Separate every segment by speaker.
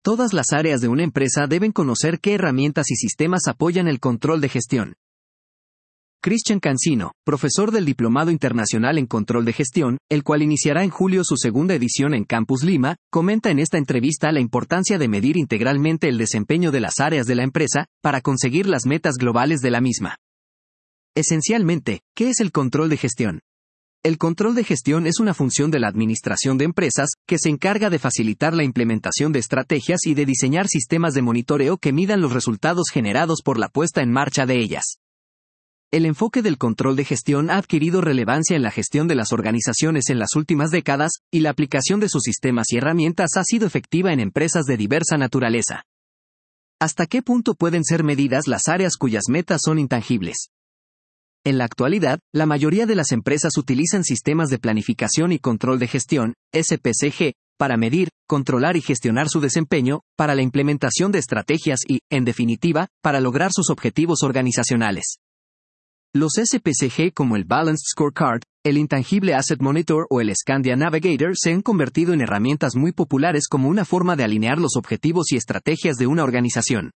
Speaker 1: Todas las áreas de una empresa deben conocer qué herramientas y sistemas apoyan el control de gestión. Christian Cancino, profesor del Diplomado Internacional en Control de Gestión, el cual iniciará en julio su segunda edición en Campus Lima, comenta en esta entrevista la importancia de medir integralmente el desempeño de las áreas de la empresa para conseguir las metas globales de la misma. Esencialmente, ¿qué es el control de gestión? El control de gestión es una función de la administración de empresas que se encarga de facilitar la implementación de estrategias y de diseñar sistemas de monitoreo que midan los resultados generados por la puesta en marcha de ellas. El enfoque del control de gestión ha adquirido relevancia en la gestión de las organizaciones en las últimas décadas, y la aplicación de sus sistemas y herramientas ha sido efectiva en empresas de diversa naturaleza. ¿Hasta qué punto pueden ser medidas las áreas cuyas metas son intangibles? En la actualidad, la mayoría de las empresas utilizan sistemas de planificación y control de gestión, SPCG, para medir, controlar y gestionar su desempeño, para la implementación de estrategias y, en definitiva, para lograr sus objetivos organizacionales. Los SPCG como el Balanced Scorecard, el Intangible Asset Monitor o el Scandia Navigator se han convertido en herramientas muy populares como una forma de alinear los objetivos y estrategias de una organización.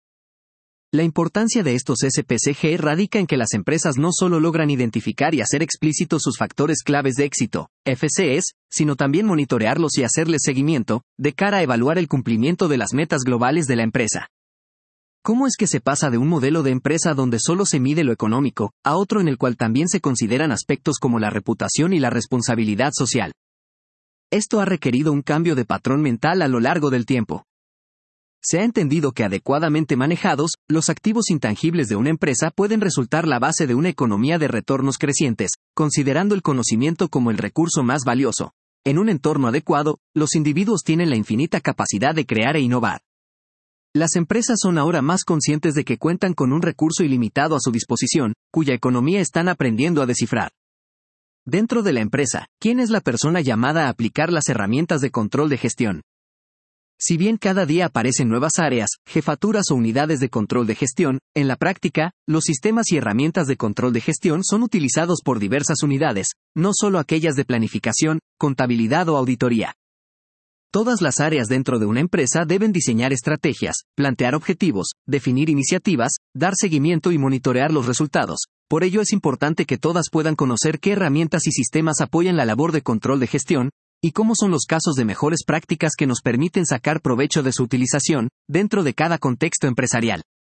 Speaker 1: La importancia de estos SPCG radica en que las empresas no solo logran identificar y hacer explícitos sus factores claves de éxito, FCs, sino también monitorearlos y hacerles seguimiento, de cara a evaluar el cumplimiento de las metas globales de la empresa. ¿Cómo es que se pasa de un modelo de empresa donde solo se mide lo económico, a otro en el cual también se consideran aspectos como la reputación y la responsabilidad social? Esto ha requerido un cambio de patrón mental a lo largo del tiempo. Se ha entendido que adecuadamente manejados, los activos intangibles de una empresa pueden resultar la base de una economía de retornos crecientes, considerando el conocimiento como el recurso más valioso. En un entorno adecuado, los individuos tienen la infinita capacidad de crear e innovar. Las empresas son ahora más conscientes de que cuentan con un recurso ilimitado a su disposición, cuya economía están aprendiendo a descifrar. Dentro de la empresa, ¿quién es la persona llamada a aplicar las herramientas de control de gestión? Si bien cada día aparecen nuevas áreas, jefaturas o unidades de control de gestión, en la práctica, los sistemas y herramientas de control de gestión son utilizados por diversas unidades, no solo aquellas de planificación, contabilidad o auditoría. Todas las áreas dentro de una empresa deben diseñar estrategias, plantear objetivos, definir iniciativas, dar seguimiento y monitorear los resultados. Por ello es importante que todas puedan conocer qué herramientas y sistemas apoyan la labor de control de gestión, y cómo son los casos de mejores prácticas que nos permiten sacar provecho de su utilización, dentro de cada contexto empresarial.